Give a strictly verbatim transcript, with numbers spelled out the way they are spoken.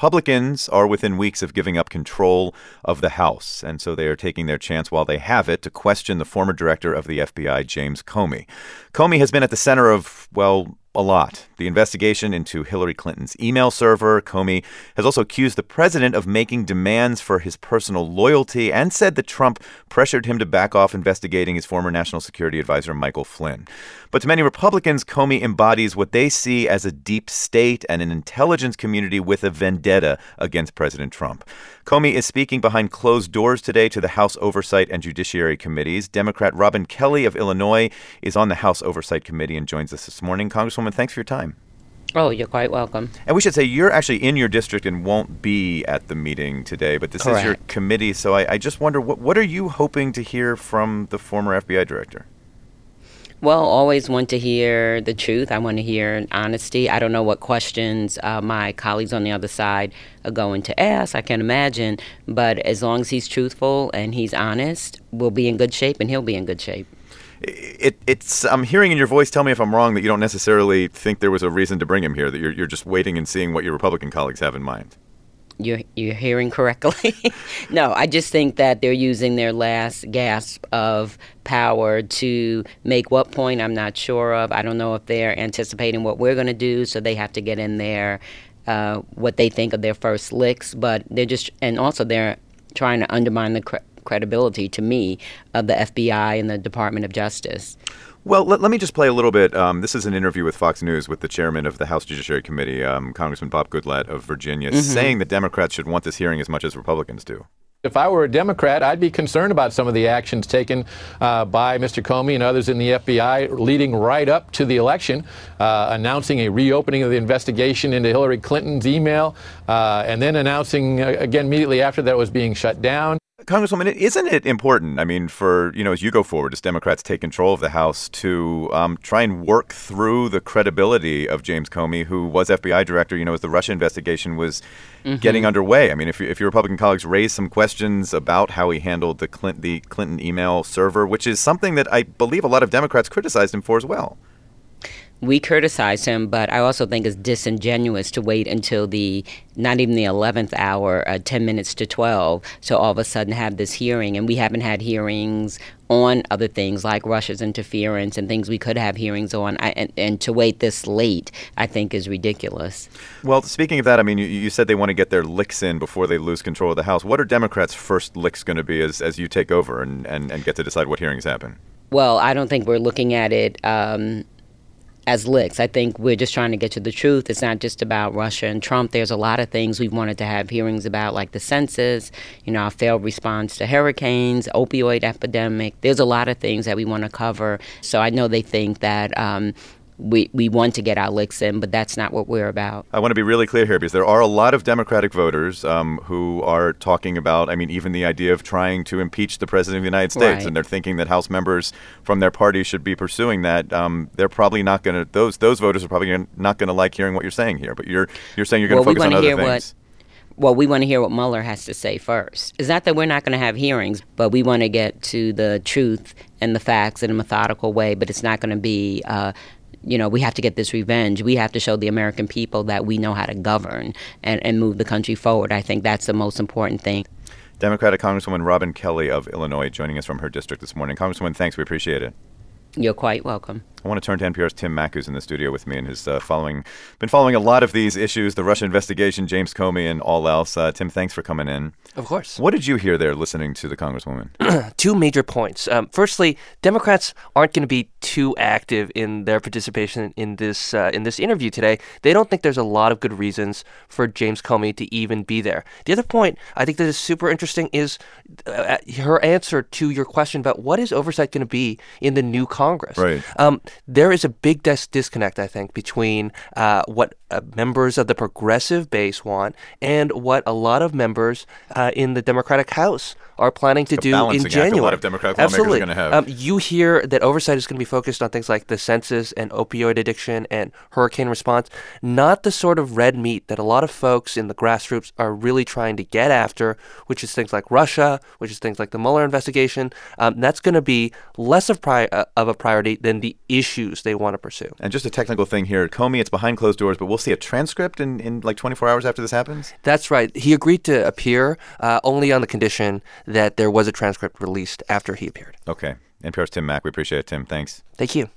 Republicans are within weeks of giving up control of the House, and so they are taking their chance while they have it to question the former director of the F B I, James Comey. Comey has been at the center of, well, a lot. The investigation into Hillary Clinton's email server. Comey has also accused the president of making demands for his personal loyalty and said that Trump pressured him to back off investigating his former national security advisor, Michael Flynn. But to many Republicans, Comey embodies what they see as a deep state and an intelligence community with a vendetta against President Trump. Comey is speaking behind closed doors today to the House Oversight and Judiciary Committees. Democrat Robin Kelly of Illinois is on the House Oversight Committee and joins us this morning. Congresswoman, thanks for your time. Oh, you're quite welcome. And we should say you're actually in your district and won't be at the meeting today, but this Correct. Is your committee. So I, I just wonder, what, what are you hoping to hear from the former F B I director? Well, always want to hear the truth. I want to hear honesty. I don't know what questions uh, my colleagues on the other side are going to ask. I can imagine. But as long as he's truthful and he's honest, we'll be in good shape and he'll be in good shape. It, it's. I'm hearing in your voice, tell me if I'm wrong, that you don't necessarily think there was a reason to bring him here, that you're, you're just waiting and seeing what your Republican colleagues have in mind. You're, you're hearing correctly. No, I just think that they're using their last gasp of power to make what point I'm not sure of. I don't know if they're anticipating what we're going to do, so they have to get in there uh, what they think of their first licks. But they're just, and also they're trying to undermine the cre- credibility, to me, of the F B I and the Department of Justice. Well, let, let me just play a little bit. Um, this is an interview with Fox News with the chairman of the House Judiciary Committee, um, Congressman Bob Goodlatte of Virginia, mm-hmm. saying that Democrats should want this hearing as much as Republicans do. If I were a Democrat, I'd be concerned about some of the actions taken uh, by Mister Comey and others in the F B I leading right up to the election, uh, announcing a reopening of the investigation into Hillary Clinton's email, uh, and then announcing uh, again immediately after that it was being shut down. Congresswoman, isn't it important, I mean, for, you know, as you go forward, as Democrats take control of the House, to um, try and work through the credibility of James Comey, who was F B I director, you know, as the Russia investigation was mm-hmm. getting underway? I mean, if, if your Republican colleagues raise some questions about how he handled the Clinton, the Clinton email server, which is something that I believe a lot of Democrats criticized him for as well. We criticize him, but I also think it's disingenuous to wait until the, not even the eleventh hour, uh, ten minutes to twelve, to all of a sudden have this hearing. And we haven't had hearings on other things like Russia's interference and things we could have hearings on. I, and, and to wait this late, I think, is ridiculous. Well, speaking of that, I mean, you, you said they want to get their licks in before they lose control of the House. What are Democrats' first licks going to be as, as you take over and, and, and get to decide what hearings happen? Well, I don't think we're looking at it um, as licks. I think we're just trying to get to the truth. It's not just about Russia and Trump. There's a lot of things we've wanted to have hearings about, like the census, you know, our failed response to hurricanes, opioid epidemic. There's a lot of things that we want to cover. So I know they think that um, we, we want to get our licks in, but that's not what we're about. I want to be really clear here, because there are a lot of Democratic voters um, who are talking about, I mean, even the idea of trying to impeach the President of the United States. Right. And they're thinking that House members from their party should be pursuing that. Um, they're probably not going to, those those voters are probably not going to like hearing what you're saying here. But you're you're saying you're going to well, focus on other things. What, well, we want to hear what Mueller has to say first. It's not that we're not going to have hearings, but we want to get to the truth and the facts in a methodical way. But it's not going to be uh, you know, we have to get this revenge. We have to show the American people that we know how to govern and, and move the country forward. I think that's the most important thing. Democratic Congresswoman Robin Kelly of Illinois joining us from her district this morning. Congresswoman, thanks. We appreciate it. You're quite welcome. I want to turn to N P R's Tim Mak, who's in the studio with me and has uh, following, been following a lot of these issues, the Russia investigation, James Comey, and all else. Uh, Tim, thanks for coming in. Of course. What did you hear there listening to the Congresswoman? Two major points. Um, firstly, Democrats aren't going to be too active in their participation in this uh, in this interview today. They don't think there's a lot of good reasons for James Comey to even be there. The other point I think that is super interesting is uh, her answer to your question about what is oversight going to be in the new Congress. Right. Um, there is a big dis- disconnect, I think, between uh, what uh, members of the progressive base want and what a lot of members uh, in the Democratic House are planning to do in January. A lot of Democratic lawmakers Absolutely. are going to have. Um, you hear that oversight is going to be focused on things like the census and opioid addiction and hurricane response, not the sort of red meat that a lot of folks in the grassroots are really trying to get after, which is things like Russia, which is things like the Mueller investigation. Um, that's going to be less of, pri- uh, of a priority than the issues they want to pursue. And just a technical thing here, Comey, it's behind closed doors, but we'll see a transcript in, in like twenty-four hours after this happens? That's right. He agreed to appear uh, only on the condition that there was a transcript released after he appeared. Okay. N P R's Tim Mak. We appreciate it, Tim. Thanks. Thank you.